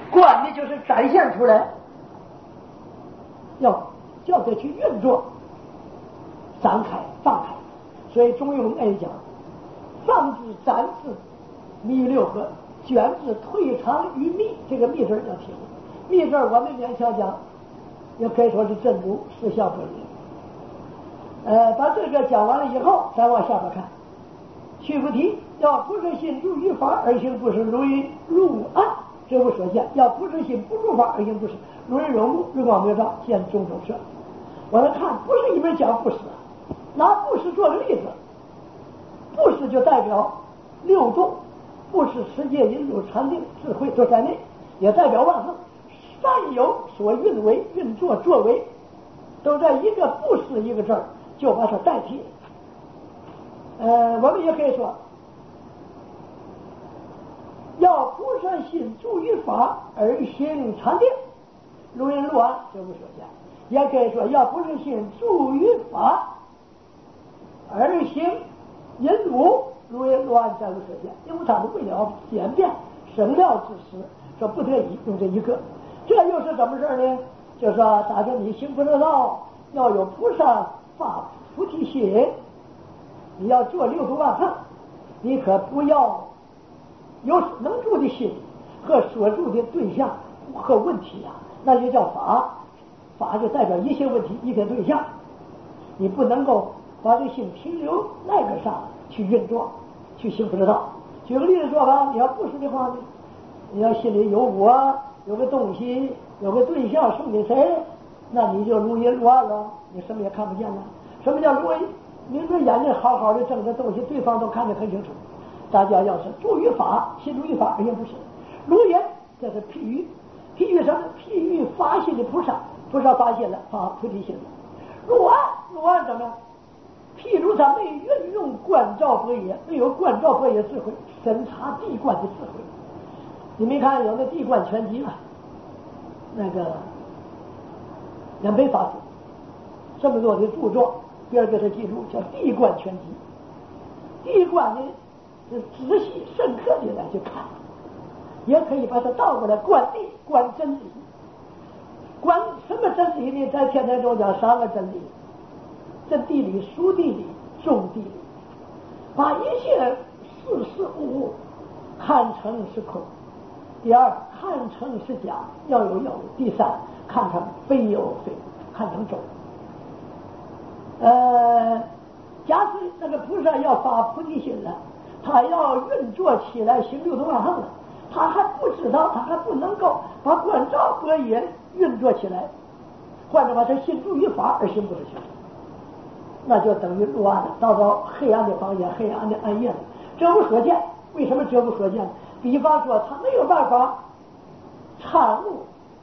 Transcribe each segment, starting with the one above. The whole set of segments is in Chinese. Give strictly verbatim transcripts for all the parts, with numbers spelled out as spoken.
观的就是展现出来，要叫他去运作，展开放开。所以中庸爱讲，放之展之，弥六合，卷之退藏于密。这个密字要听，密字我们勉强讲，也可以说是真如实相本理。呃，把这个讲完了以后，再往下边看。去不提，要不是心入于法而行不是，如于入暗，这无所见；要不是心不入法而行不是，如于荣禄，日光明照，见种种色。我们看，不是一门讲不是，拿不是做个例子，不是就代表六度，不是世界引入禅定智慧都在内，也代表万恒，善有所运为运作作为，都在一个不是一个字儿就把它代替。呃，我们也可以说，要菩萨心住于法而行禅定，如因入暗，这无所见。也可以说，要菩萨心住于法而行引入，如因入暗，再无所见。因为他们为了简便省料之时，说不得已用这一个。这又是怎么事呢？就说打算你行菩萨道，要有菩萨发菩提心，你要做六度万恒，你可不要有能住的心和所住的对象和问题啊，那就叫法。法就代表一切问题一个对象，你不能够把这心停留那个上去运作，去行菩萨道。举个例子说吧，你要不是的话呢，你要心里有我，有个东西，有个对象送给谁，那你就如因如暗了，你什么也看不见了。什么叫如因？你说眼睛好好的睁着东西，对方都看得很清楚。大家要是住于法，心住于法而行不是。如因，这是譬喻，譬喻什么？譬喻发心的菩萨，菩萨发现了，发菩提心了。入暗，入暗怎么样？譬如他没运用观照般若，没有观照般若智慧，审查地观的智慧。你没看有那地观全集吗？那个两杯法师这么多的著作，别人给他记住叫地观全集。地观呢是仔细深刻的来去看，也可以把它倒过来观地，观真理。观什么真理呢？在天台中讲三个真理：真地理、熟地理、中地理。把一切事事物物看成是空。第二，看成是假，要有有。第三，看成非有非无，看成中。呃，假使那个菩萨要发菩提心了，他要运作起来行六度万恒了，他还不知道，他还不能够把观照般若运作起来，换着把他心住于法而行不是行，那就等于入暗了，到到黑暗的房间，黑暗的暗夜了，遮无所见。为什么遮无所见？比方说他没有办法参悟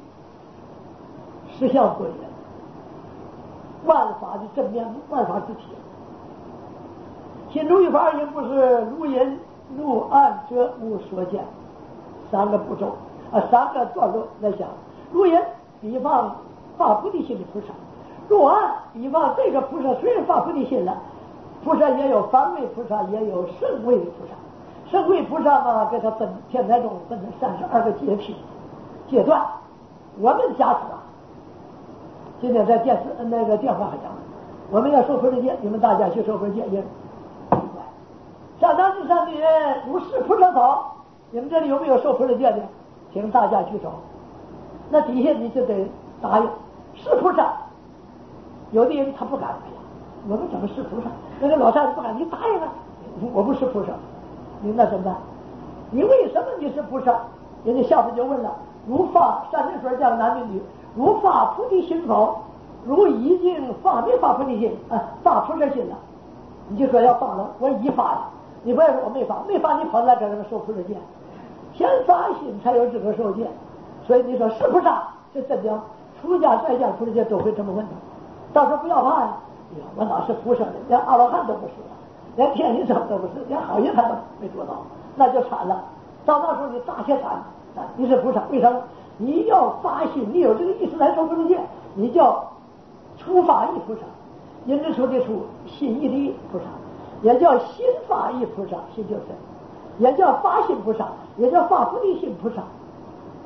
实相本源，万法的正面，万法之体。心住于法而行不是，如因入暗则无所见。三个步骤啊，三个段落来讲。如因，比方发菩提心的菩萨；入暗，比方这个菩萨虽然发菩提心了，菩萨也有凡位菩萨，也有圣位的菩萨。圣位菩萨嘛，给他分天台中分成三十二个阶梯阶段。我们假使啊，今天在电视那个电话还讲，我们要受菩萨戒，你们大家去受菩萨戒也上当之上的人如是菩萨道，你们这里有没有受菩萨戒的？请大家举手。那底下你就得答应是菩萨。有的人他不敢，哎呀，我们怎么是菩萨？那个老太太不敢，你答应啊，我不是菩萨。你那怎么办？你为什么你是菩萨？人家下次就问了：如发三点水讲男的女，如发菩提心否？如已经发没发菩提心啊？发菩萨心了，你就说要发了，我已发了。你不要说我没发，没发你跑来这儿受菩萨戒，先发心才有资格受戒。所以你说是菩萨，这真的出家在家菩萨戒都会这么问的。到时候不要怕呀，哎呀，我哪是菩萨的，连阿罗汉都不是。连天人都不是，连好人他都没做到，那就惨了。到那时候你大些惨啊！你是菩萨，为什么？你要发心，你有这个意识来受菩萨戒，你叫出发意菩萨，因之出的出，心意的意菩萨，也叫心发意菩萨，心就是，也叫发心菩萨，也叫发菩提心菩萨。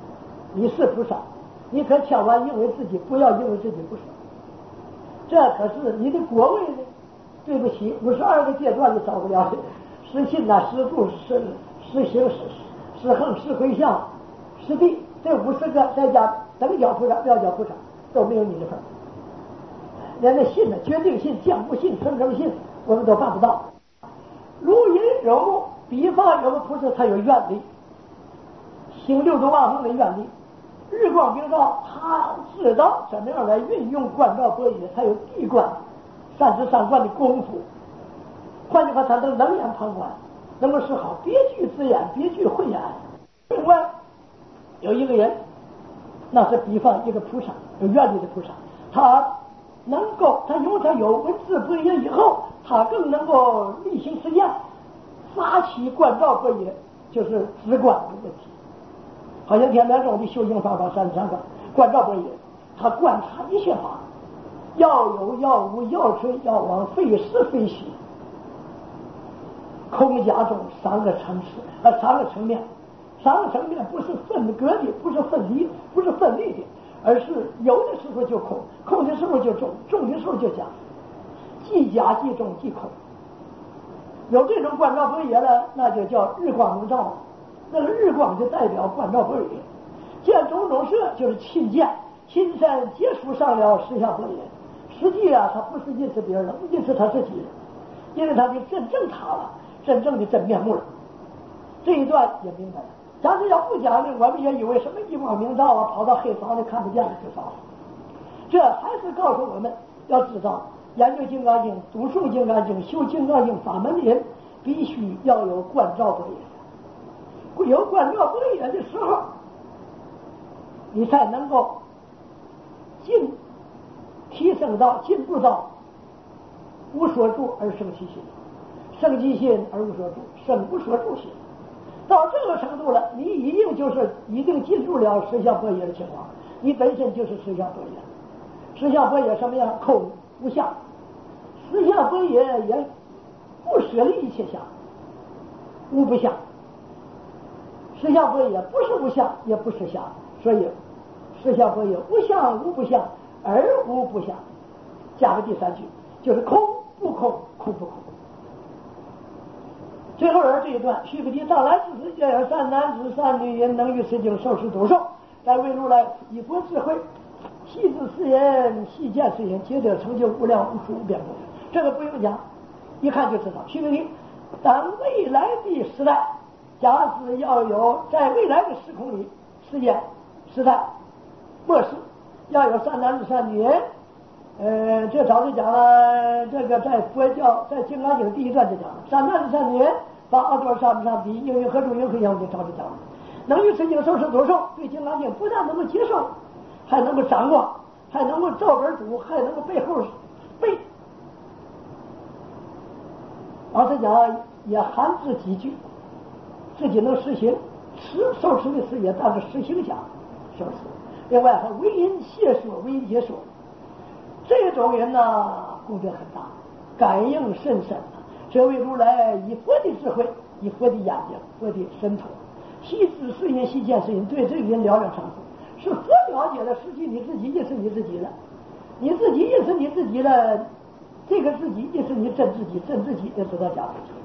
你是菩萨，你可千万认为自己不要认为自己不是，这可是你的果位呢。对不起，五十二个阶段你少不了的，实信呐、实住、实实行、实实恒、实回向、实地，这五十个再加等角菩萨、妙角菩萨都没有你的份儿。连那信呢，决定信、降不信、生成信，我们都办不到。如因有目，比方有个菩萨，他有愿力，行六度万行的愿力，日光明照，他知道怎么样来运用观照般若，他有地观。三十三观的功夫，换句话，他能冷眼旁观，能够使好，别具自演，别具慧眼。另外，有一个人，那是比方一个菩萨，有愿力的菩萨，他能够，他因为他有文字般若以后，他更能够力行实践，发起观照般若，就是直观的问题。好像天台宗的修行方法三十三观，观照般若，他观察一切法。要有要无，要存要亡，非是非虚，空假中三个层次，呃，三个层面，三个层面不是分割的，不是分离，不是分离的，而是有的时候就空，空的时候就重，重的时候就假，既假既中既空。有这种观照般若呢，那就叫日光明照，那个日光就代表观照般若。见种种色就是亲见，亲身接触上了实相般若。实际啊，他不是认识别人了，认识他自己了，因为他就真正他了，真正的真面目了。这一段也明白了。假如要不讲呢，我们也以为什么日光明照啊，跑到黑房里看不见了就少了。这还是告诉我们要知道，研究《金刚经》、读诵《金刚经》、修《金刚经》法门的人，必须要有观照般若。有观照般若的时候，你才能够进。提升到进步到无所住而生其心，生其心而无所住，生无所住心。到这个程度了，你一定就是一定进入了实相般若的情况，你本身就是实相般若。实相般若什么样？空无相，实相般若也不舍离一切相，无不相。实相般若不是无相，也不是相，所以实相般若无相无不相。而无不相，加个第三句，就是空不空，空不空。最后人这一段，须菩提，当来之时，见有善男子、善女人，能于此经受持读诵，但为如来以佛智慧，细知是言，细见是言，皆得成就无量无数无边功德。这个不用讲，一看就知道。须菩提，当未来的时代，假使要有在未来的时空里，时间时代末世。要有善男子善女人，呃，这早就讲了。这个在佛教在《金刚经》第一段就讲了，善男子善女人，把阿多上不上比，应云何住，应何样，就早就讲了。能于此经受持读诵，对《金刚经》不但能够接受，还能够掌握，还能够照本读，还能够背后背。老实讲，也含字几句，自己能实行，持受持的事业，但是实行下，是不是？另外还为因解说，为因解说，这种人呢，功德很大，感应甚深。这位如来以佛的智慧，以佛的眼睛，佛的神通，细知是因，细见是因，对这个人了了上处，是佛了解了，实际你自己也是你自己了，你自己也是你自己了，这个自己也是你真自己，真自己也知道假自己。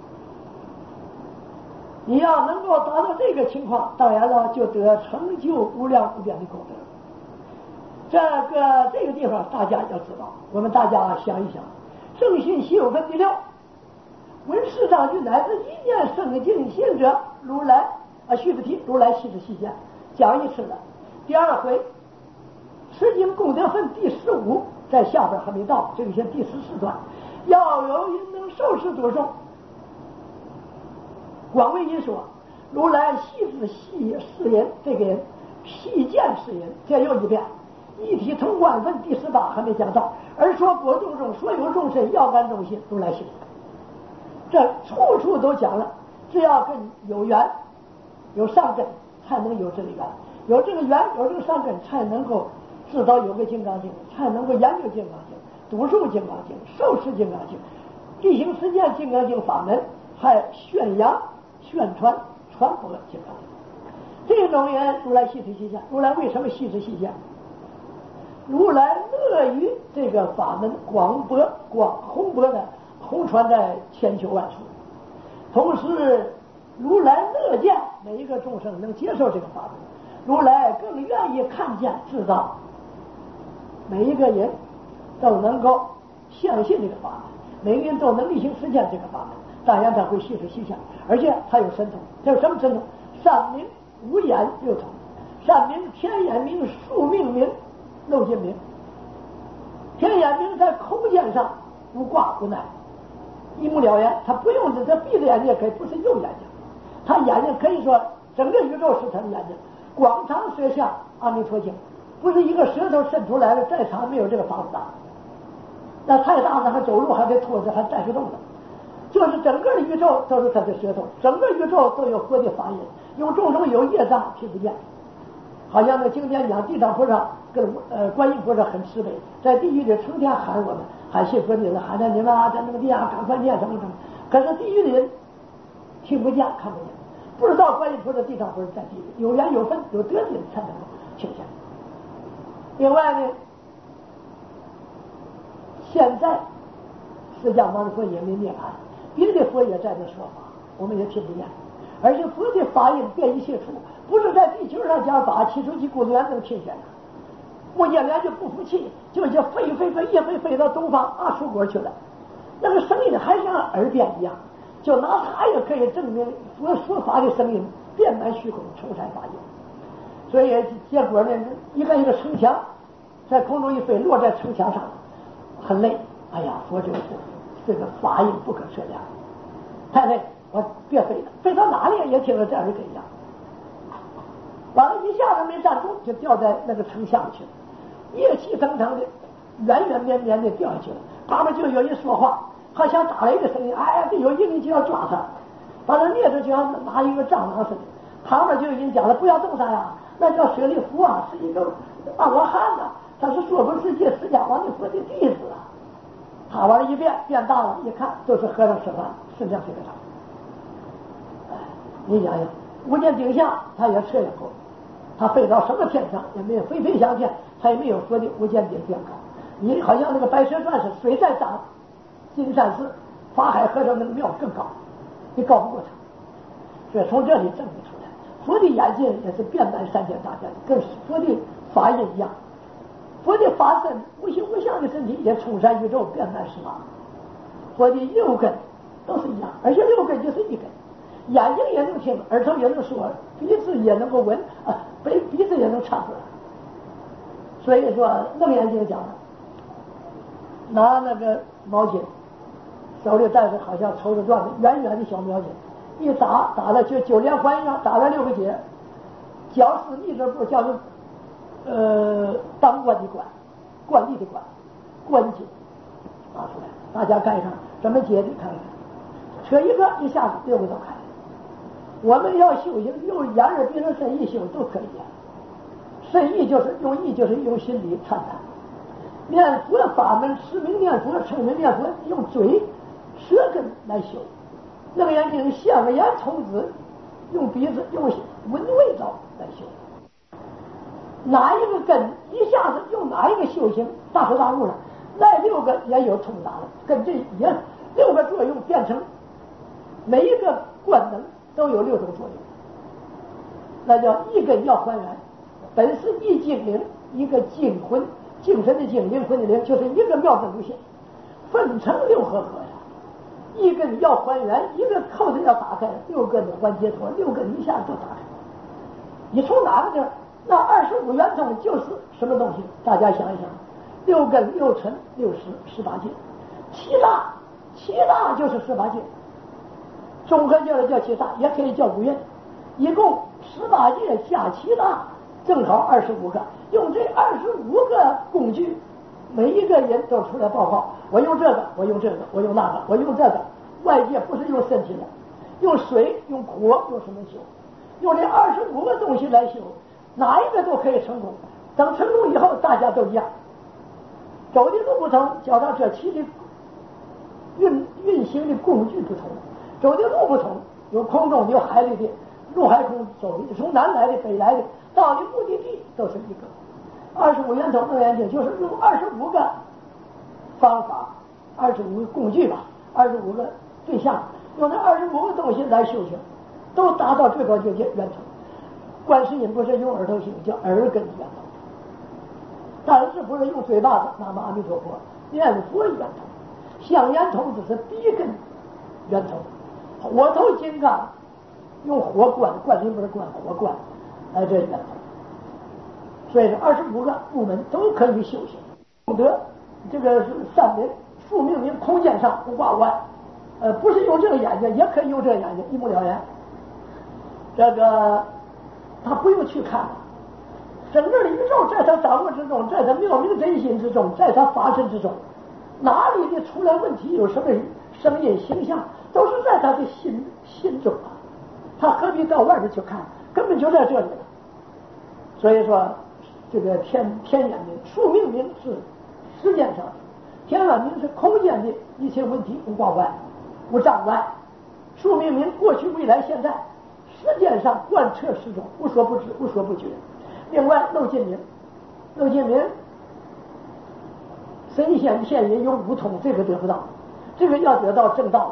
你要能够达到这个情况，当然了，就得成就无量无边的功德。这个这个地方大家要知道，我们大家想一想，正信稀有分第六，闻世上句乃至一念生净信者，如来啊，须菩提，如来细知细见，讲一次了。第二回持经功德分第十五，在下边还没到，这个是第十四段，要有人能受持读诵。广为因说，如来细知细世人，这个人细见世人，这又一遍。一体通观分第十八还没讲到，而说国众中所有众生要感中心，如来细知。这处处都讲了，只要跟有缘、有善根，才能有这个缘；有这个缘，有这个善根，才能够知道有个金刚经，才能够研究金刚经、读诵金刚经、受持金刚经、地行实践金刚经法门，还宣扬宣传传播金刚经。 这种人如来细思细想，如来为什么细思细想？如来乐于这个法门广播广弘播的弘传在千秋万处，同时如来乐见每一个众生能接受这个法门，如来更愿意看见知道每一个人都能够相信这个法门，每个人都能力行实践这个法门，当然他会细思细想，而且他有神通，他有什么神通？三明五眼六通，三明天眼明、数命明、漏尽明。天眼明在空间上无挂无奈，一目了然，他不用他闭着眼睛也可以，不是右眼睛，他眼睛可以说整个宇宙是他的眼睛，广长舌相阿弥陀经，不是一个舌头伸出来了，再长没有这个房子大，那太大了，还走路还得拖着，还带不动的。就是整个的宇宙都是他的舌头，整个宇宙都有佛的法音，有众生有业障听不见。好像那经典讲地藏菩萨跟呃观音菩萨很慈悲，在地狱里成天喊我们，喊信佛的人喊着你们啊，在那个地下赶快念什么什么，可是地狱的人听不见看不见，不知道观音菩萨地藏菩萨在地狱，有缘有分有德的人才能够听见。另外呢，现在释迦牟尼佛也没涅槃，别的佛也在那说法，我们也听不见，而且佛的法音遍一切处，不是在地球上讲法，起初几股子能听见的。穆犍连就不服气，就叫飞飞飞，一飞飞到东方阿楚国去了，那个声音还像耳边一样，就拿它也可以证明佛说法的声音遍满虚空，充塞法音。所以结果呢，一个一个城墙在空中一飞，落在城墙上，很累。哎呀，佛就是这个法音不可测量，太累，我别飞了，飞到哪里也听着这样的一样。完了，一下子没站住，就掉在那个城墙去了，热气腾腾的，远远绵绵的掉下去了。旁边就有人说话，好像打雷的声音，哎，这有一个人就要抓他，把他捏着就要拿一个蟑螂似的。旁边就有人讲了，不要动他呀，那叫舍利弗啊，是一个阿罗汉呐，他是娑婆世界释迦牟尼佛的弟子啊。他完了一变变大了，一看都是和尚吃饭，是这样这个哎，你想想，无间顶下他也吃一口。他飞到什么天上也没有，飞飞相见，他也没有佛的无间顶变高。你好像那个白蛇传是水在涨，金山寺法海和尚那个庙更高，你高不过他。所以从这里证明出来，佛的眼睛也是遍满三千大千，跟佛的法印一样。佛的法身无形无相的身体也充塞宇宙，遍满十方。佛的六根都是一样，而且六根就是一根。眼睛也能听，耳朵也能说，鼻子也能够闻啊，鼻鼻子也能唱出来。所以说楞严经讲的，拿那个毛巾，手里带着好像抽着转的圆圆的小毛巾，一打打了就九连环一样，打了六个结，脚是逆着步，叫做呃当官的官，官吏的官，官巾拿出来，大家看一看怎么解的，看看，扯一个一下子六个都开。我们要修行，用眼耳鼻舌身意修都可以啊。身意就是用意，就是用心理参禅。念佛法门，持名念佛，称名念佛，用嘴、舌根来修。楞严经香言童子，用鼻子、用闻味道来修。哪一个根一下子用哪一个修行大彻大悟了，那六个也有通达了，跟这也六个作用变成每一个官能。都有六种作用，那叫一根要还原，本是一精灵，一个精魂，精神的精，灵魂的灵，就是一个妙根无限，分成六合合呀。一根要还原，一个扣子要打开，六根的关节脱，六根一下都打开。你从哪个地儿？那二十五圆通就是什么东西？大家想一想，六根、六尘、六识、十八界，七大，七大就是十八界。综合叫叫七大，也可以叫五蕴，一共十八界加七大，正好二十五个。用这二十五个工具，每一个人都出来报告：我用这个，我用这个，我用那个，我用这个。外界不是用身体的，用水、用火、用什么修？用这二十五个东西来修，哪一个都可以成功。等成功以后，大家都一样，走的路不同，脚踏车骑的运运行的工具不同。走的路不同，有空中的有海里的， 陆海空走的，从南来的、北来的，到的目的地都是一个。二十五圆通能眼睛就是用二十五个方法，二十五个工具吧，二十五个对象，用这二十五个东西来修行，都达到最高境界圆通。观世音不是用耳朵行，叫耳根圆通。但是不是用嘴巴子南无阿弥陀佛念佛圆通，香圆通只是鼻根圆通，火头金刚用火观，观音不是观火观，哎，这圆通。所以说二十五个部门都可以修行，功德这个是三门宿命名空间上不挂弯，呃，不是用这个眼睛，也可以用这个眼睛一目了然。这个他不用去看。整个的宇宙在他掌握之中，在他妙明真心之中，在他法身之中，哪里的出了问题，有什么声音形象，都是在他的心心中啊。他何必到外边去看？根本就在这里了。所以说，这个天天眼明、宿命明是时间上的，天眼明是空间的一切问题无挂碍、无障碍。宿命明过去、未来、现在，时间上贯彻始终，无所不知、无所不觉。另外，漏尽明，漏尽明，神仙天人有五通，这个得不到，这个要得到正道。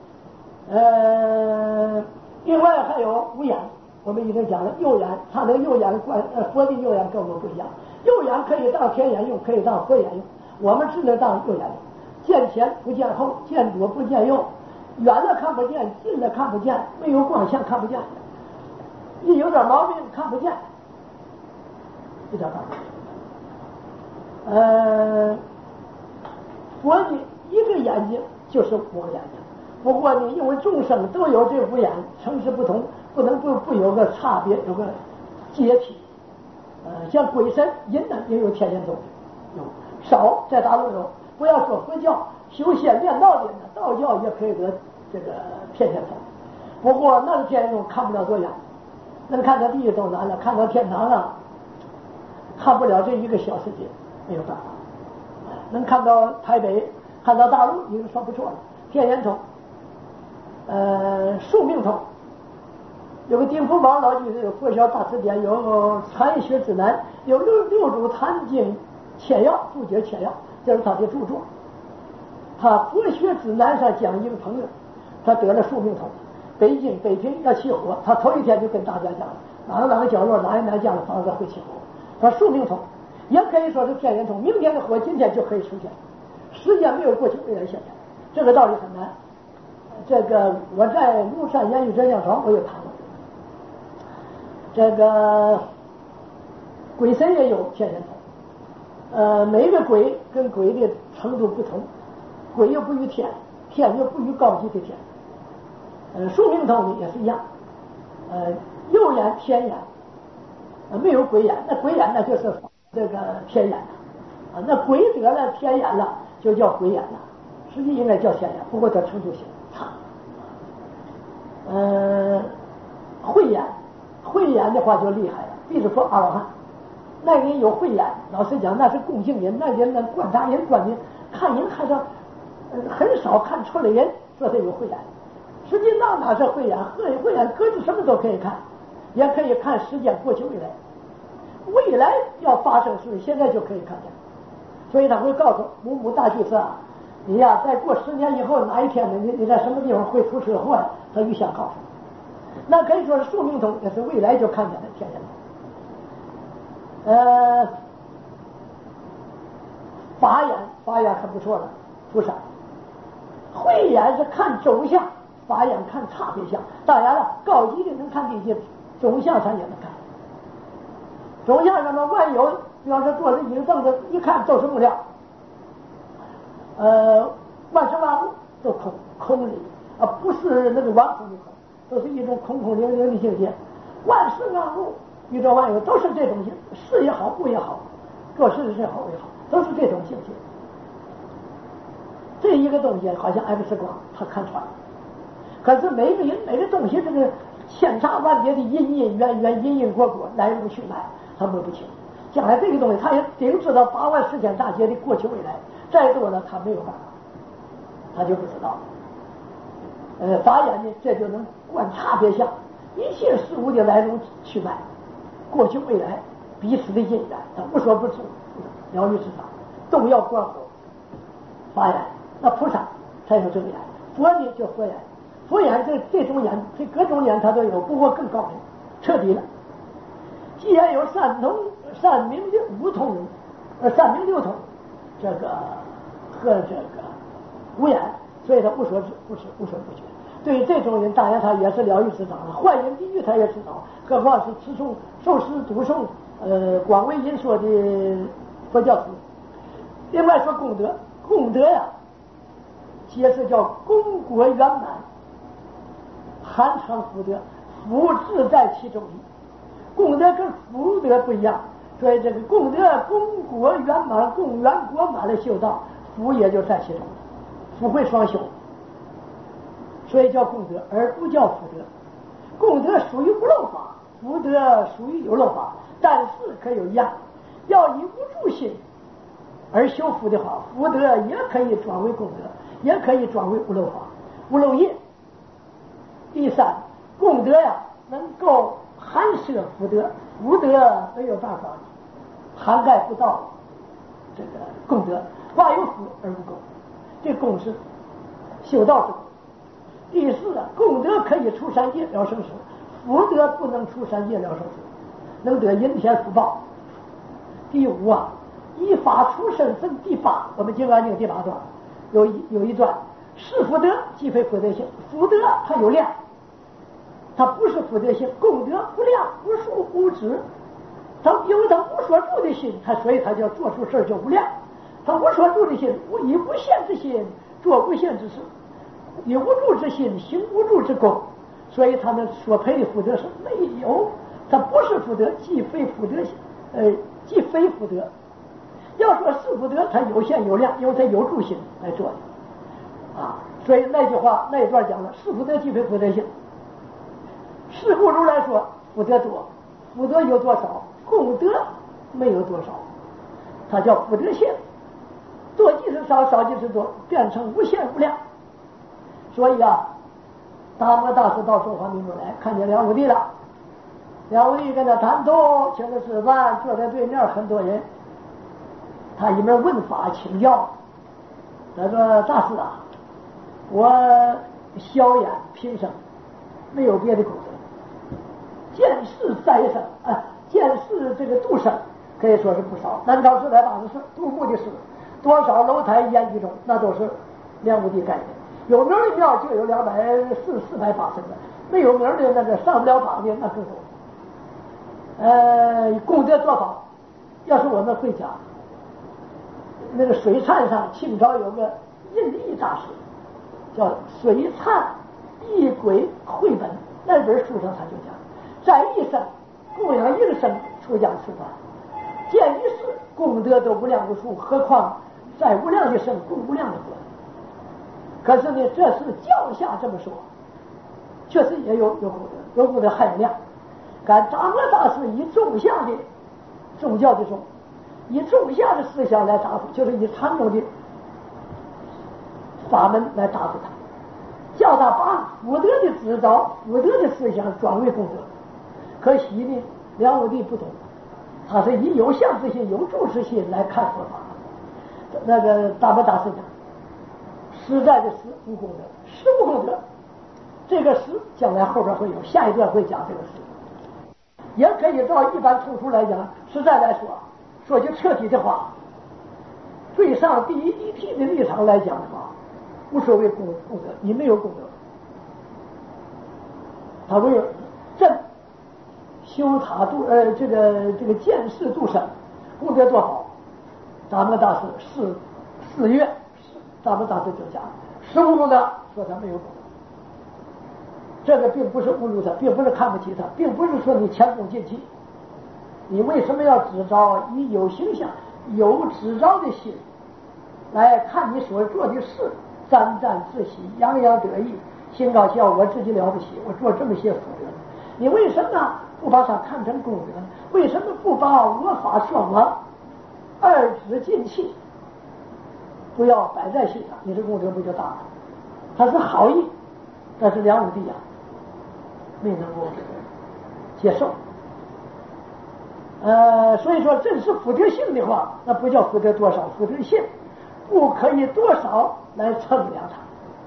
呃，另外还有五眼，我们已经讲了，右眼，他的右眼观，呃，佛的右眼跟我们不一样，右眼可以当天眼用，可以当佛眼用，我们只能当右眼用。见前不见后，见左不见右，远了看不见，近了看不见，没有光线看不见，一有点毛病看不见。这叫大法。呃，佛的一个眼睛就是五个眼睛，不过呢，因为众生都有这五眼，层次不同，不能不不有个差别，有个阶梯。呃，像鬼神阴呢也有天眼通，有少在大陆有，不要说佛教修仙练道的呢，道教也可以得这个天眼通，不过那个天眼通看不了多远，能看到地狱都难了，看到天堂了。看不了这一个小世界，没有办法。能看到台北，看到大陆，已经算不错了。天眼通，呃，宿命通，有个丁福宝老居士有《佛教大辞典》，有《禅学指南》，有六六祖坛经切要注解切要，这是他的著作。他《佛学指南》上讲一个朋友，他得了宿命通，北京北平要起火，他头一天就跟大家讲了，哪个哪个角落哪一哪家的房子会起火。他宿命通，也可以说是天眼通，明天的火今天就可以出现，时间没有过去，未来现在，这个道理很难。这个我在庐山言语真相床我也谈了，这个鬼神也有天眼通，呃，每一个鬼跟鬼的程度不同，鬼又不于天，天又不于高级的天。呃，宿命通呢也是一样，呃，右眼天眼。没有鬼眼，那鬼眼呢就是这个天眼啊，那鬼得了天眼了就叫鬼眼了，实际应该叫天眼，不过它程度性差。嗯，慧眼，慧眼的话就厉害了，比如说阿罗汉，那人有慧眼，老实讲那是共性人，那人能观察人观人，看人看上、呃、很少看出来人说他有慧眼，实际那哪是慧眼？慧慧眼搁置什么都可以看。也可以看时间过去未来，未来要发生事，现在就可以看见。所以他会告诉某某大居士啊，你呀，再过十年以后哪一天呢？你你在什么地方会出车祸呀？他预先告诉你。那可以说是宿命通，也是未来就看见的天眼通。呃，法眼，法眼很不错了，菩萨。慧眼是看周相，法眼看差别相。当然了，高级的能看这些。中相上也能看，中相上面万有，比方说坐着椅子凳子，一看都是木料，呃，万事万物都空空里啊，不是那个完空的空，都是一种空空灵灵的境界。万事万物，宇宙万有都是这种性，是也好，物也好，做事是好也好，都是这种境界。这一个东西好像 X 光，他看穿了，可是每个人每个东西这个。千差万别的因因缘缘因因果果来龙去脉，他摸不清。将来这个东西，他也顶知道八万四千大劫的过去未来，再多呢，他没有办法，他就不知道。呃，法眼呢，这就能观差别相， 一切事物的来龙去脉，过去未来彼此的因缘，他无所不知，了如指掌，都要观后发言。那菩萨才有这个眼，佛呢叫佛眼，佛眼这这种眼，这各种眼他都有，不过更高明，彻底了。既然有三通三明的五通，呃三明六通，这个和这个无眼，所以他无所知，不知无所不觉。对于这种人，当然他也是了如指掌了。坏人地狱他也知道，何况是持诵受持读诵呃广为人说的佛教徒。另外说功德，功德呀，解释叫功果圆满，含藏福德，福自在其中矣。功德跟福德不一样，所以这个功德功果圆满，功圆果满的修道，福也就在其中，福慧双修。所以叫功德，而不叫福德。功德属于无漏法，福德属于有漏法，但是可有一样，要以无住心而修福的话，福德也可以转为功德，也可以转为无漏法、无漏业。第三，功德呀能够含摄福德，福德没有办法涵盖不到这个功德，化有福而无功，这功是修道之功。第四啊，功德可以出三界了生死，福德不能出三界了生死，能得阴天福报。第五啊，依法出身分第八，我们《金刚经》第八段有一有一段，是福德即非福德性，福德它有量，它不是福德性，功德无量无数无止，它因为它无所住的心，它所以它叫做出事儿叫无量，它无所住的心，以无限之心做无限之事，以无住之心行无住之功，所以他们所配的福德是没有，它不是福德，既非福德，呃，既非福德。要说是福德，它有限有量，因为它有住心来做的啊。所以那句话那一段讲了，是福德既非福德性。是故如来说，福德多，福德有多少？功德没有多少，它叫福德性，多即是少，少即是多，变成无限无量。所以啊，达摩大师到中华民国来，看见梁武帝了，梁武帝跟他谈通，请他吃饭，坐在对面很多人，他一面问法请教，他说：“大师啊，我萧衍平生没有别的功德，见识再生啊，见识这个度生可以说是不少。南朝时代大事，杜牧的诗，多少楼台烟雨中，那都是梁武帝盖的。有名的庙就有两百四四百八十个，没有名的那个上不了榜的那更多。呃，功德多少？要是我们会讲，那个水忏上，清朝有个印义大师，叫《水忏异轨绘本》，那本书上他就讲，在一生供养一生出家吃饭，见一世功德都无量无数，何况在无量的生供无量的果。可是呢，这是教下这么说，确实也有有功德，有功德还有量。看达摩大师以众相的宗教的宗，以众相的思想来答复，就是以禅宗的法门来答复他，叫他把福德的指导、福德的思想转为功德。可惜呢，梁武帝不懂，他是以有相之心、有住之心来看佛法。那个达摩大师讲，实在的实无功德，实无功德。这个实将来后边会有，下一段会讲这个实。也可以照一般通俗来讲，实在来说，说句彻底的话，最上第一一批的立场来讲的话，无所谓功功德，你没有功德，他唯有正修塔度呃这个这个见识度生，功德多好。达摩大师四四月，达摩大师就讲十无功德，说他没有功德。这个并不是侮辱他，并不是看不起他，并不是说你前功尽弃。你为什么要支招？以有形象、有支招的心来看你所做的事，沾沾自喜，洋洋得意，心高气傲，我自己了不起，我做这么些福德，你为什么不把它看成功德？为什么不把我法双亡、二指尽弃不要摆在心上？你这功德不就大了？他是好意，但是梁武帝呀、啊， 没能够接受。呃，所以说真是福德性的话，那不叫福德多少，福德性，不可以多少来称量它。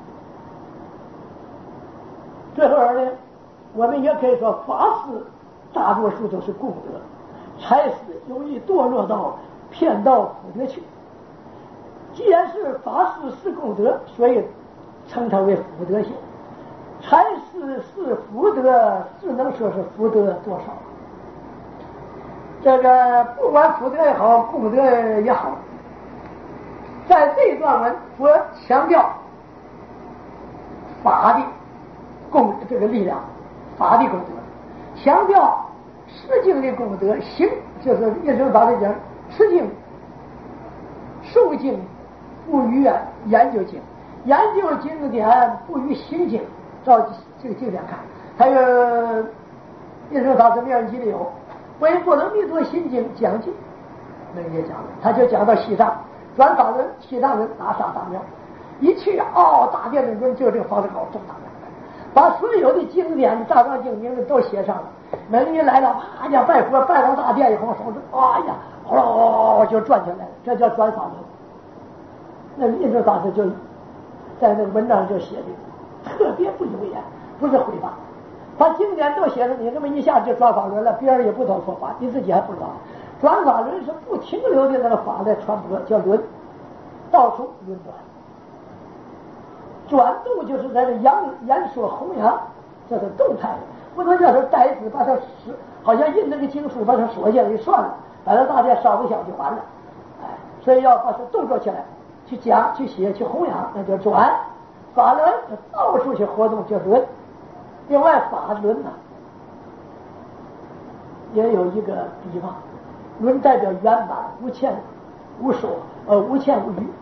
最后呢，我们也可以说法师大多数都是功德，才是由于堕落到偏到福德去。既然是法师是功德，所以称它为福德性。才是是福德，只能说是福德多少。这个不管福德也好，功德也好，在这一段文我强调法的功这个力量，法的功德，强调持经的功德，行就是一生法的讲持经诵经不与研究经，研究经典不与行经。照这个经典看，还有一生法师妙音集里有为波罗蜜多心经讲经，那个也讲了，他就讲到西藏转法轮，西藏人打杀大庙，一去哦，大殿里面就这个房子搞这么大，把所有的经典的大藏经名字都写上了。门一来了，啪呀拜佛，拜到大殿以后，手指哎呀，哦就转起来了，这叫转法轮。那一生法师就在那个文章就写的。特别不油盐，不是毁谤，把经典都写了，你这么一下就转法轮了，别人也不懂说法，你自己还不知道。转法轮是不停留的那个法来传播，叫轮，到处轮转。转动就是在这扬言说弘扬，这是动态的，不能叫它呆子，把它好像印那个经书，把它锁下来就算了，把它大殿烧一下就完了。哎，所以要把它动作起来，去讲、去写、去弘扬，那叫转。法轮到处去活动叫轮，另外法轮呢、啊、也有一个地方，轮代表圆满无欠无所呃无欠无余，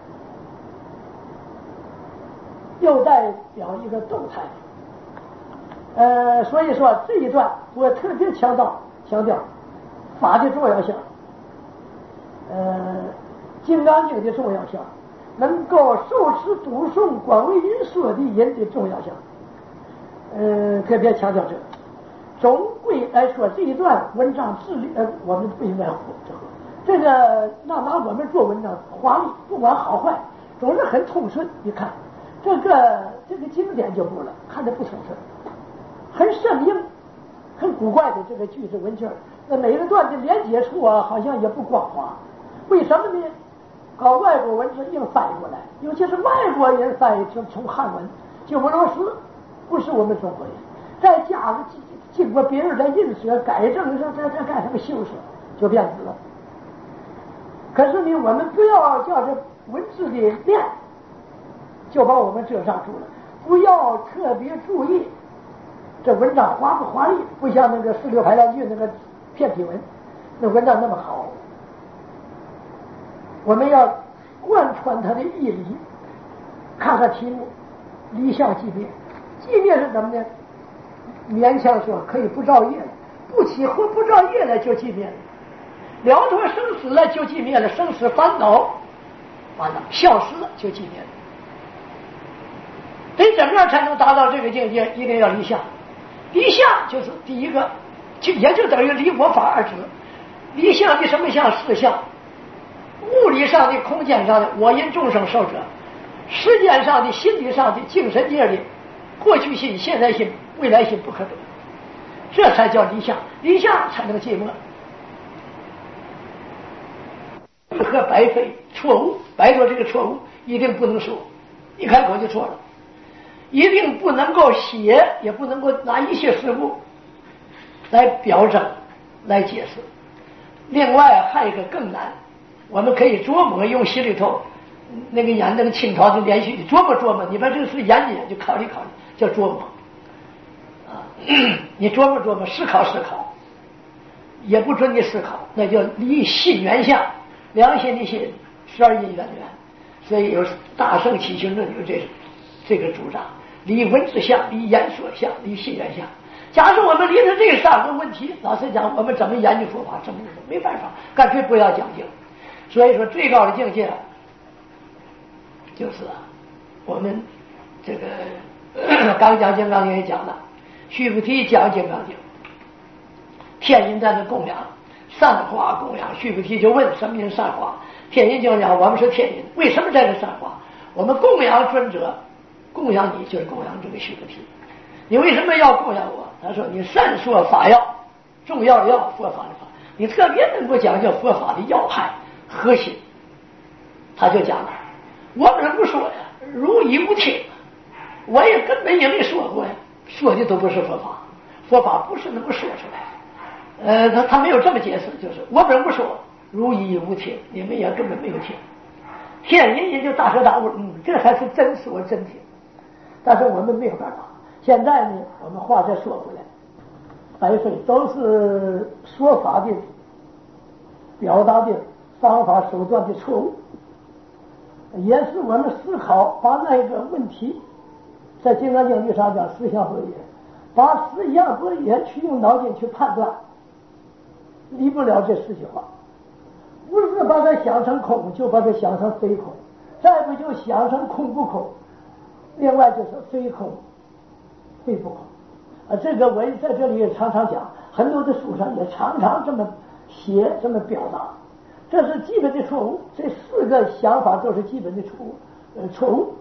又代表一个动态。呃，所以说这一段我特别强调强调法的重要性，呃，金刚经的重要性。能够受持读诵广为人说的人的重要性，呃，特别强调这个。总归来说，这一段文章智力，呃，我们不应该忽这个。这个那拿我们做文章华丽，不管好坏，总是很通顺。你看，这个这个经典就不了，看着不通顺，很生硬，很古怪的这个句子文句，那每个段的连接处啊，好像也不光滑。为什么呢？搞外国文字硬翻译过来，尤其是外国人翻译成从汉文，就俄罗斯，不是我们中国人，再加上经过别人的印刷改正，这这这干什么修饰，就变质了。可是呢，我们不要叫这文字的面，就把我们遮上住了，不要特别注意这文章华不华丽，不像那个四六排练剧那个片体文，那文章那么好。我们要贯穿它的义理，看看题目，离相寂灭。寂灭是什么呢？勉强说可以不造业了，不起或不造业了就寂灭了，了脱生死了就寂灭了，生死烦恼完了消失了就寂灭了。得怎么样才能达到这个境界？一定要离相。离相就是第一个，就也就等于离我法二者。离相的什么相？四相。物理上的、空间上的我因众生受者，时间上的、心理上的、精神界的过去心、现在心、未来心不可得，这才叫离相，离相才能寂寞。和白费错误，白做这个错误一定不能说，一开口就错了，一定不能够写，也不能够拿一些事物来表证、来解释。另外还有一个更难。我们可以琢磨，用心里头那个眼那个清朝的连续的琢磨琢磨，你把这个事研究就考虑考虑，叫琢磨啊。你琢磨琢磨，思考思考，也不准你思考，那叫离心缘相，良心的心，十二因缘缘。所以有大圣起行论有这这个主张，离文字相，离言说相，离心缘相。假如我们离了这三个问题，老实讲，我们怎么研究佛法，怎么没办法，干脆不要讲究。所以说最高的境界就是啊，我们这个刚讲金刚经也讲了， 须菩提讲《金刚经》，天人在那供养善花供养，须菩提就问什么是善花？天人就讲我们是天人，为什么在这善花？我们供养尊者，供养你就是供养这个须菩提。你为什么要供养我？他说你善说法要，重要要佛法的法，你特别能够讲究佛法的要害核心。他就讲了，我们不说呀，如一无听，我也根本也没说过呀，说的都不是佛法，佛法不是能够说出来。呃，他他没有这么解释，就是我本不说，如一无听，你们也根本没有听。天人也就大彻大悟，嗯，这才是真说真听。但是我们没有办法，现在呢，我们话再说回来，白费都是说法的、表达的方法手段的错误，也是我们思考把那个问题，在《金刚经》里上讲思想不也，把思想不也去用脑筋去判断，离不了这十句话。不是把它想成空，就把它想成非空，再不就想成空不空，另外就是非空非不空啊。这个我也在这里也常常讲，很多的书上也常常这么写，这么表达，这是基本的错误。这四个想法都是基本的错误，呃，错误。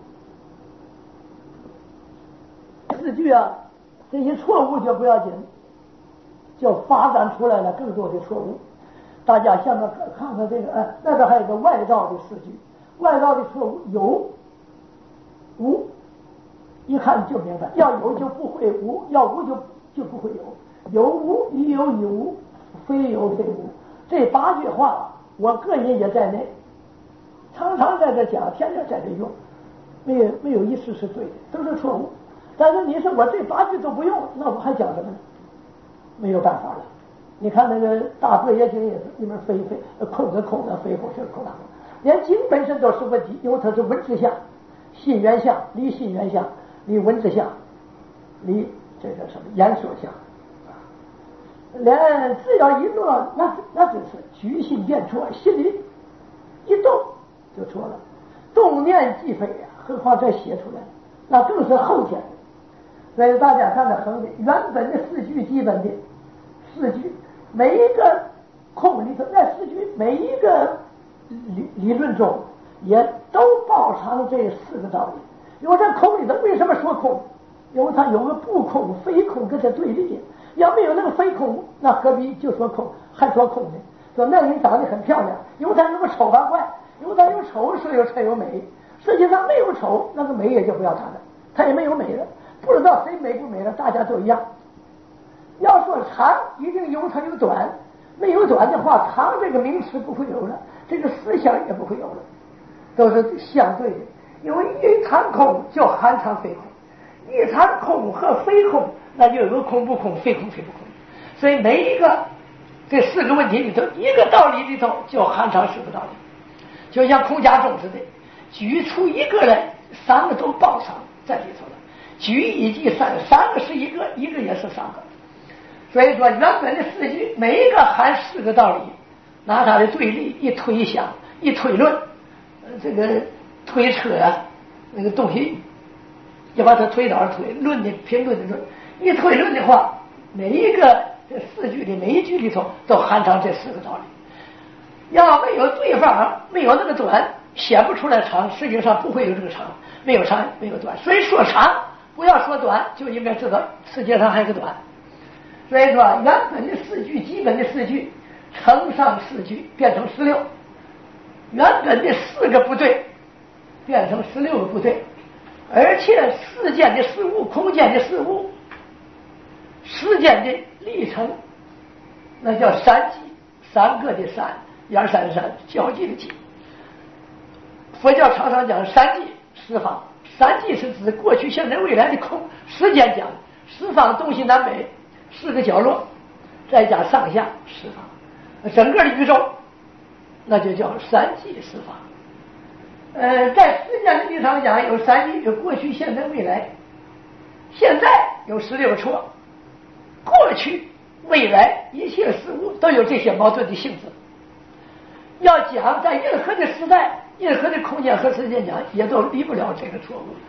四句啊，这些错误就不要紧，就发展出来了更多的错误。大家下面看看这个，哎，那个还有个外道的四句，外道的错误有无，一看就明白，要有就不会无，要无就就不会有，有无亦有亦无，非有非无。这八句话，我个人也在内，常常在这讲，天天在这用，没有没有一次是对的，都是错误。但是你说我这八句都不用，那我还讲什么呢？没有办法了。你看那个大般若经也是里面非非空的空的非空是空的，连经本身都是问题，因为它是文字相、信缘相、离信缘相、离文字相、离这个什么言说相啊，连只要一落，那那就是举心变错，心里一动就错了，动念即非呀，何况再写出来，那更是后天的。所以大家看着横的原本的四句基本的四句。每一个空里头，那四句每一个理理论中也都包藏这四个道理。因为这空里头为什么说空？因为它有个不空、非空跟它对立。要没有那个非空，那何必就说空，还说空呢？说那人长得很漂亮，因为他那么丑八怪，因为他有丑，所以才有美。实际上没有丑，那个美也就不要谈了，他也没有美了。不知道谁美不美了，大家都一样。要说长，一定有长有短，没有短的话，长这个名词不会有了，这个思想也不会有了，都是相对的。因为一谈空就含藏非空，一谈空和非空，那就有空不空，非空非不空。所以每一个这四个问题里头，一个道理里头就含藏四个道理，就像空家中似的，举出一个来，三个都包藏在里头了。举一记三，三个是一个，一个也是三个。所以说原本的四句每一个含四个道理，拿它的对立一推想一推论，这个推车啊那个东西要把它推倒推，论的评论的论，一推论的话，每一个这四句里每一句里头都含藏这四个道理。要没有对方没有那个短，写不出来长，实际上不会有这个长，没有长没有短。所以说长不要说短，就应该知道世界上还有个短。所以说原本的四句基本的四句乘上四句变成十六，原本的四个不对变成十六个不对，而且世间的事物空间的事物时间的历程，那叫三际，三个的三，一二三三交际的际。佛教常常讲三际十方，三际是指过去现在未来的空时间讲，十方东西南北四个角落，再加上下十方，整个的宇宙那就叫三际十方。呃，在时间的地上讲有三际，有过去现在未来，现在有十六处，过去未来一切事物都有这些矛盾的性质。要讲在任何的时代任何的空间和时间讲也都离不了这个错误。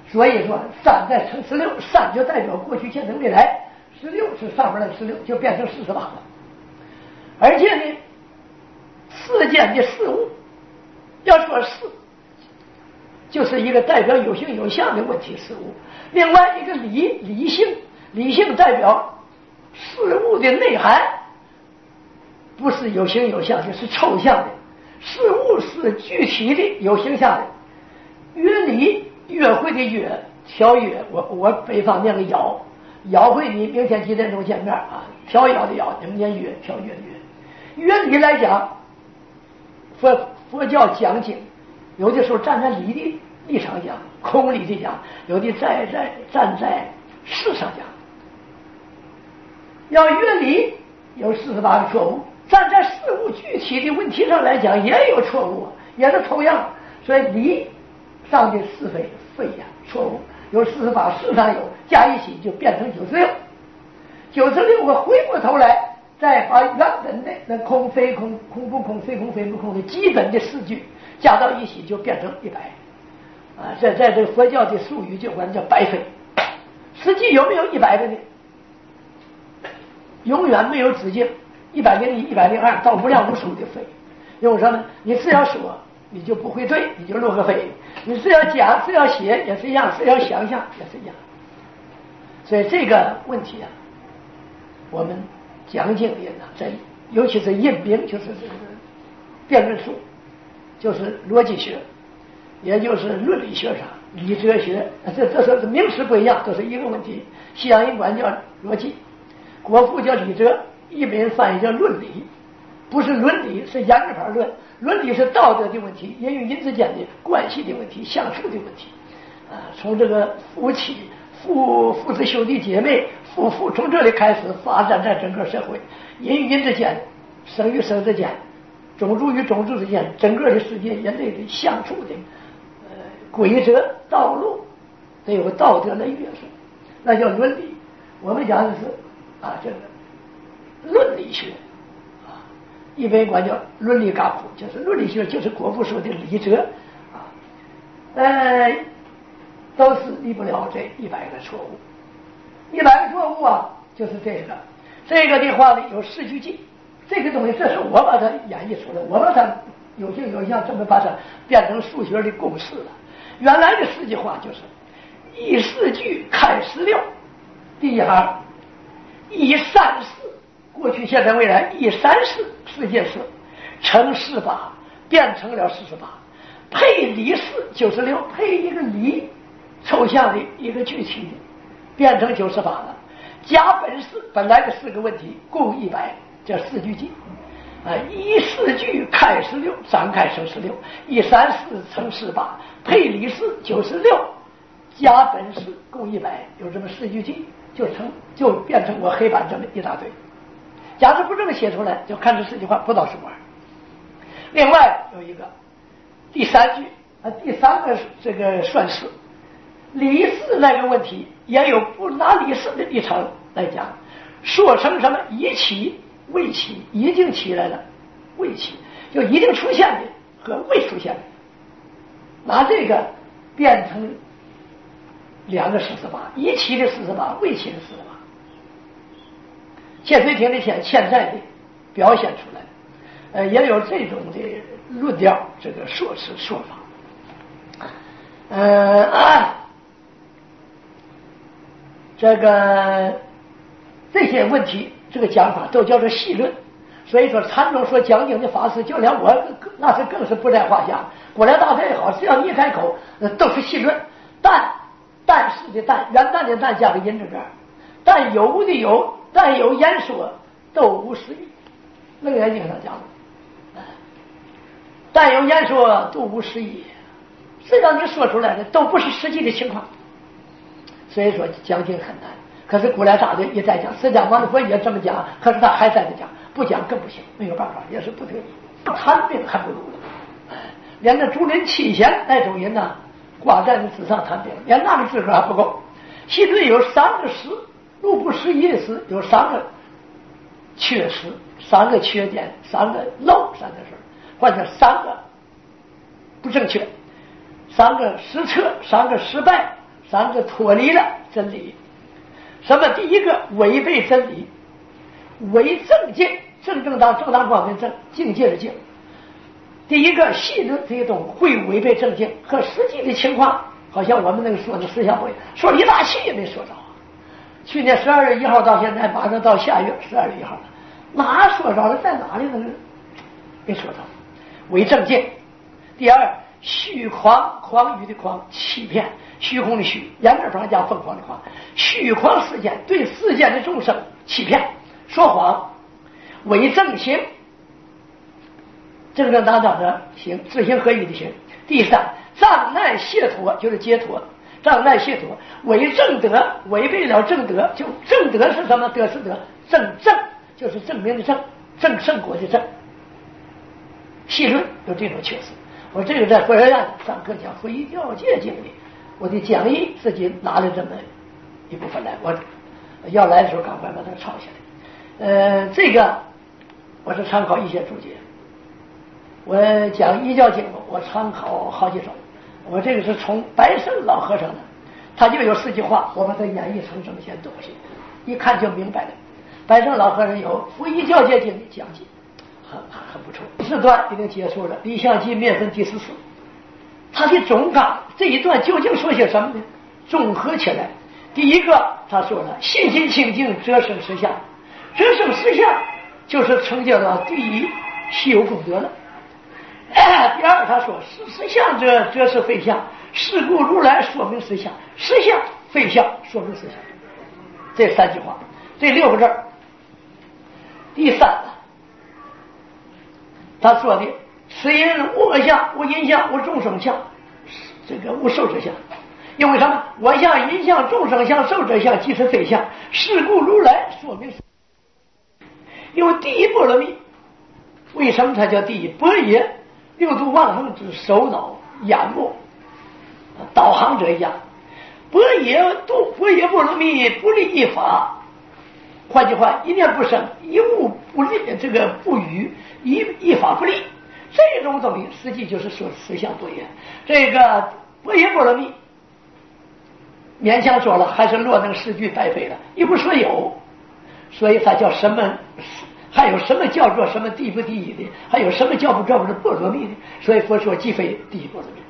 所以说三再乘十六，三就代表过去、现在、未来，十六是上面的十六，就变成四十八了。而且呢，世间的事物，要说事，就是一个代表有形有相的问题事物；另外一个理，理性，理性代表事物的内涵，不是有形有相的，是抽象的。事物是具体的、有形象的。约理，约会的约，条约，我我北方念个邀，邀会你明天几点钟见面啊？条邀的邀，你们念约，条约的约。约理来讲，佛佛教讲经，有的时候站在理的立场讲，空理的讲，有的在在站在事上讲。要约理有四十八个错误，站在事物具体的问题上来讲也有错误，也是同样。所以理上的是非非呀错误有四十八，事上有，加一起就变成九十六。九十六个回过头来，再把原本的那空非空、空不空、非空非不空的基本的四句加到一起，就变成一百。啊，在在这个佛教的术语就管叫百非。实际有没有一百个呢？永远没有止境。一百零一、一百零二到无量无数的非，用什么？你只要说，你就不会对，你就落个非；你只要讲，只要写，也是一样；只要想象，也是一样。所以这个问题啊，我们讲经里呢，在尤其是印兵，就是这个辩论术，就是逻辑学，也就是论理学上，理哲学，这这说是名词不一样，都是一个问题。西洋人管叫逻辑，国父叫理哲。一般人翻译叫论理，不是伦理，是严字旁论。伦理是道德的问题，人与人之间的关系的问题，相处的问题。啊，从这个夫妻、父父子兄弟姐妹、夫妇从这里开始发展在整个社会，人与人之间、生与生之间、种族与种族之间，整个的世界人类的相处的呃规则、道路，得有道德的约束，那叫伦理。我们讲的是啊这个。论理学啊，一般管叫伦理学，就是伦理学，就是国父说的理哲啊，呃，都是离不了这一百个错误。一百个错误啊，就是这个，这个的话呢有四句记，这个东西这是我把它演绎出来，我把它有形有相这么把它变成数学的公式了。原来的四句话就是一四句开十六，第一行一三四。过去、现在、未来，一三四世界四乘四八变成了四十八，配理四九十六，配一个理抽象的一个具体的，变成九十八了。加本四本来的四个问题共一百，这四句记啊，一四句开十六，展开成十六，一三四乘四八，配理四九十六，加本四共一百，有这么四句记，就成就变成我黑板这么一大堆。假如不这么写出来，就看这四句话不知道什么玩意儿。另外有一个第三句啊，第三个这个算式理事那个问题，也有不拿理事的立场来讲，说成什么已起、未起，已经起来了，未起，就已经出现的和未出现的，拿这个变成两个四十八，已起的四十八，未起的四十八。现推庭的现现在的表现出来，呃，也有这种的论调，这个说辞说法，呃啊，这个这些问题，这个讲法都叫做细论。所以说，禅宗说讲经的法师，就连我那是更是不在话下。果然大概也好，只要你一开口，呃，都是细论。但但是的但，元旦的但加个音字边，但有的有。但有言说都无实义，楞严经上讲的，但有言说都无实义，只要你说出来的都不是实际的情况。所以说讲经很难。可是古来大德一再讲，释迦牟尼佛也这么讲，可是他还在这讲，不讲更不行，没有办法，也是不得已。谈病还不如呢，连那竹林七贤那种人呢，挂在你纸上谈病，连那个资格还不够。其中有三个诗。路不拾遗的诗有三个缺失，三个缺点，三个漏，三个事儿，或者三个不正确，三个失策，三个失败， 三个脱离了真理。什么？第一个违背真理，违正界，正正当正当光明正，境界的境。第一个戏论这种会违背正境，和实际的情况好像我们那个说的思想不一样，说了一大气也没说着。去年十二月一号到现在，马上到下月十二月一号了，哪说着了？在哪里呢？没说着。违正界。第二，虚诳，诳语的诳，欺骗，虚空的虚，言字旁加疯狂的狂，虚诳世间，对世间的众生欺骗，说谎，违正行，正正当当的行，知行合一的行。第三，障碍解脱，就是解脱，障碍解脱，违正德，违背了正德，就正德是什么？德是德，正正就是证明的正，正胜国的正。细论有这种缺失。我这个在佛学院上课讲佛一教界经里，我的讲义自己拿了这么一部分来，我要来的时候赶快把它抄下来。呃，这个我是参考一些注解。我讲一教经我参考好几种，我这个是从白胜老和尚的，他就有四句话，我把它演绎成这么些东西，一看就明白了。白胜老和尚有佛一教界经的讲解，很很不错。四段已经结束了，理想即灭分第十四，他的总纲这一段究竟说些什么呢？综合起来，第一个他说了，信心清净，折生实相，折生实相就是成就了第一稀有功德了。第二他说，实实相者，则是非相，是故如来说明实相，实相非相，说明实相。这三句话，这六个字儿。第三他说的此因无我相，无因相，无众生相，这个无受者相。因为什么？我相、因相、众生相、受者相，即是非相，是故如来说明。因为第一波罗蜜，为什么它叫第一？般若六度万行之首脑眼目导航者一样，般若度般若波罗蜜不立一法。换句话，一念不生，一物不立，这个不语，一一法不立，这种东西实际就是说实相不言。这个般若波罗蜜勉强说了，还是落那个诗句白费了，一不说有，所以它叫什么？还有什么叫做什么第不第一的？还有什么叫不叫不是波罗蜜的？所以佛说即非第一波罗蜜。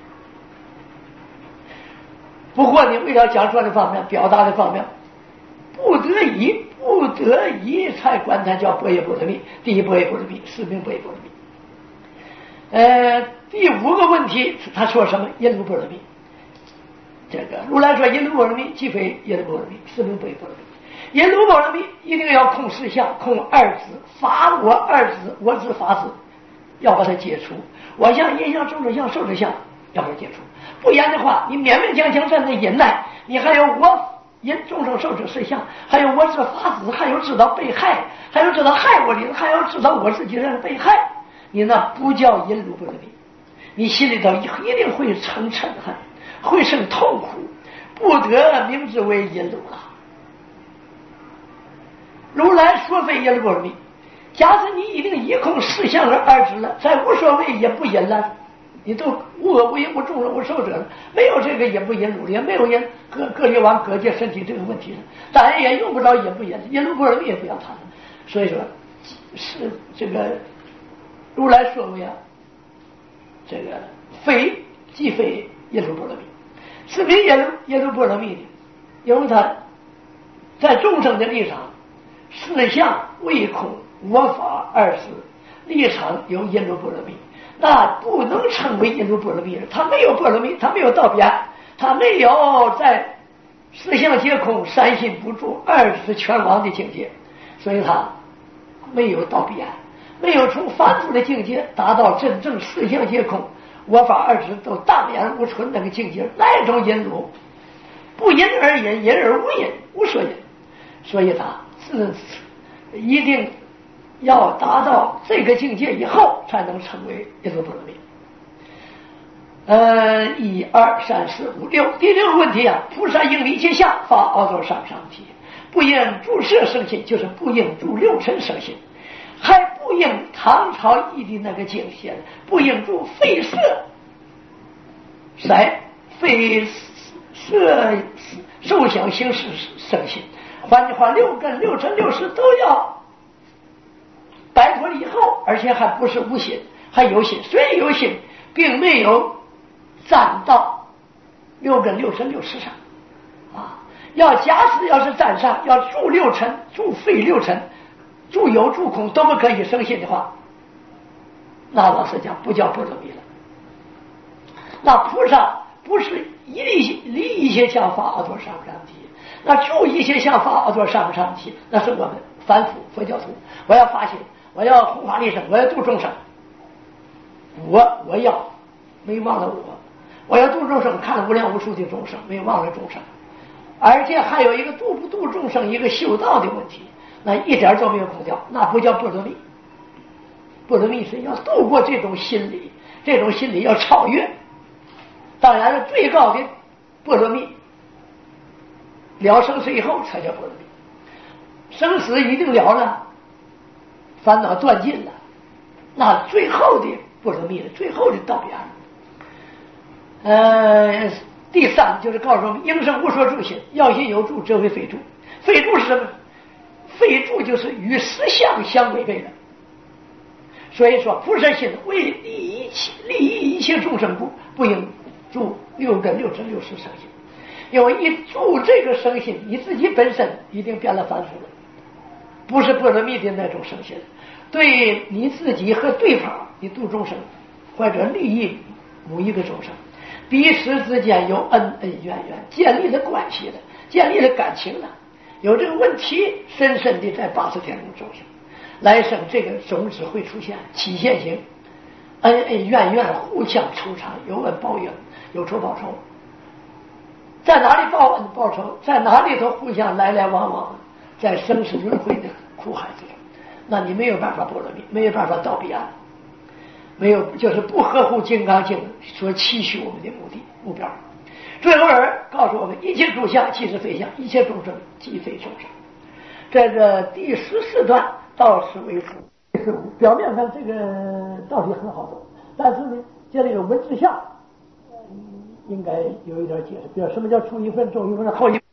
不过呢，为了讲说的方面，表达的方面，不得已不得已才管它叫般若波罗蜜，第一般若波罗蜜，是名般若波罗蜜。呃，第五个问题，他说什么？因如波罗蜜。这个如来说因如波罗蜜，即非因如波罗蜜，是名般若波罗蜜。因如波罗蜜一定要空实相，空二字，法我二字，我字法字，要把它解除。我相、因相、众生相、受者相，要把它解除。不然的话，你勉勉强强站在忍耐，你还有我因众生受者是相，还有我是法子，还有知道被害，还有知道害我的人，还有知道我自己人被害，你那不叫因如波罗蜜，你心里头一定会生嗔恨，会生痛苦，不得名之为因如了。如来说非因如波罗蜜，假使你已经一空实相而二执了，再无所谓也不因了，你都无我无因无众生无受者了，没有这个也不因如也没有因各各离王各界身体这个问题了，当然也用不着因不因，因如波罗蜜也不要谈了。所以说是这个如来说为啊，这个非即非因如波罗蜜，是非因如因如波罗蜜的，因为他在众生的立场，四相唯空我法二事立场有因如波罗蜜，那不能称为因如波罗蜜，他没有波罗蜜，他没有到彼岸，他没有在四相皆空三心不住二事全亡的境界，所以他没有到彼岸，没有从凡夫的境界达到真正四相皆空我法二执都荡然无存那个境界，那种因如不因而因，因而无因，无所因，所以他是一定要达到这个境界以后才能成为因如波罗蜜。呃，一二三四五六，第六个问题啊，菩萨应离切相，发凹造上上体，不应诸色生心，就是不应诸六尘生心，还不应唐朝译的那个经写的，不应诸非色色非色受想行识生信。换句话，六根六尘六识都要摆脱了以后，而且还不是无心，还有心，虽然有心，并没有沾到六根六尘六识上啊。要假使要是沾上，要住六尘、住非六尘、住有住空都不可以生信的话，那老实讲不叫波罗蜜了。那菩萨不是一离离一切相法阿多上不上提，那住一切相法阿多上不上提，那是我们凡夫佛教徒。我要发心，我要弘法利生，我要度众生，我我要没忘了我，我要度众生，看了无量无数的众生，没忘了众生，而且还有一个度不度众生一个修道的问题，那一点都没有空掉，那不叫波罗蜜。波罗蜜是要度过这种心理，这种心理要超越。当然了，最高的波罗蜜了生死以后才叫波罗蜜，生死一定了了，烦恼断尽了，那最后的波罗蜜了，最后的道彼岸。呃，第三就是告诉我们，应生无所住心，要心有住则为非住。非住是什么？非住就是与实相相违背的。所以说，菩萨心为利益利益一切众生故，不应住六根六尘六识生心。因为一住这个生心，你自己本身一定变了凡夫了，不是波罗蜜的那种生心，对你自己和对方你度众生或者利益某一个众生，彼此之间有恩恩怨怨，建立了关系了，建立了感情了，有这个问题深深的在八十天中种下，来生这个种子会出现起现行，恩恩怨怨互相仇缠，有恩报怨，有仇报仇，在哪里报恩报仇，在哪里头互相来来往往，在生死轮回的苦海之中，那你没有办法波罗蜜，没有办法到彼岸，没有就是不合乎金刚经所期许我们的目的目标。最后儿告诉我们，一切诸相即是非相，一切众生即非众生。这个第十四段到此为止。表面上这个道理很好懂，但是呢，这里有文字下应该有一点解释。比如什么叫出一分，中一分，后一分。